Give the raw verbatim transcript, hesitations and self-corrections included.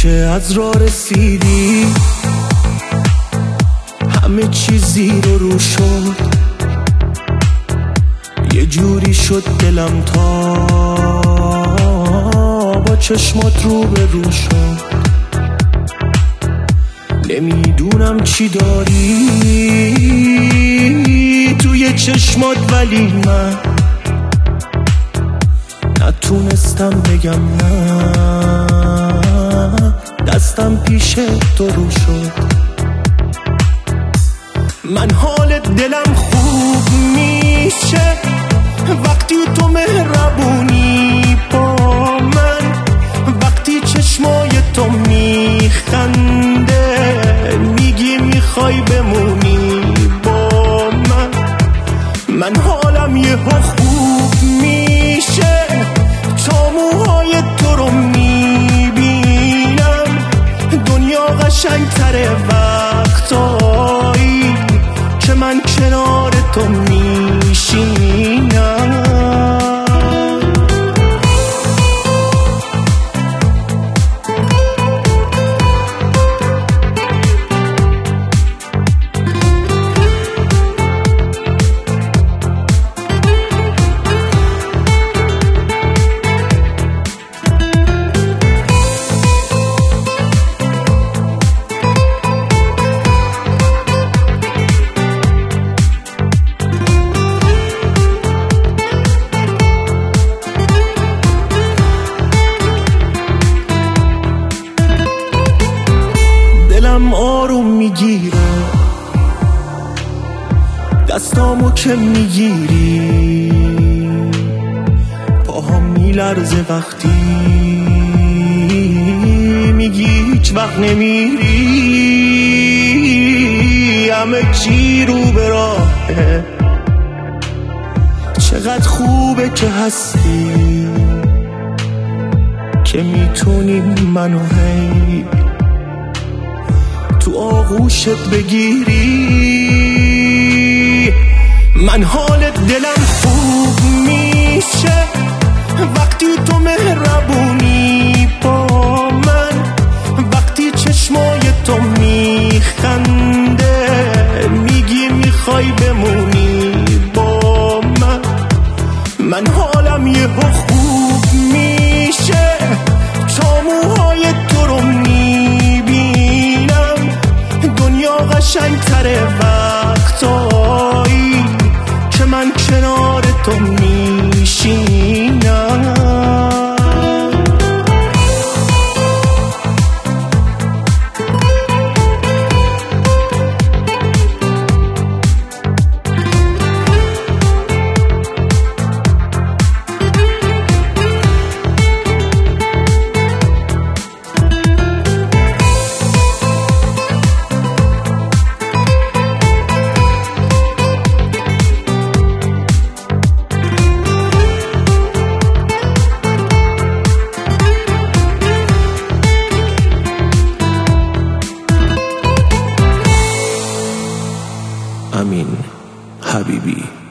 که از راه رسیدی همه چیزی رو رو شد، یه جوری شد دلم تا با چشمات رو به رو شد. نمیدونم چی داری توی چشمات، ولی من نتونستم بگم نه، دستم پیش تو رو شد. من حال دلم خوب میشه وقتی تو مهربونی با من، وقتی چشمای تو میخنده میگی میخوای بمونی با من. من حالم یه خوب میشه تا موهای تو رو میبینم، دنیا قشنگتره وقتایی که من کنار تو میشینم. دلم آروم میگیره دستامو که میگیری، پاهم میلرزه وقتی میگی هیچ وقت نمیری. همه چی رو به راهه، چقدر خوبه که هستی که میتونی منو هی تو آغوشت بگیری. من حال دلم خوب میشه وقتی تو مهربونی با من، وقتی چشمای تو میخنده میگی میخوای بمونی با من. من حالم یه خوب میشه تا موهای تو رو میبینم، دنیا قشنگتره وقتایی که من کنار تو میشینم. امین حبیبی.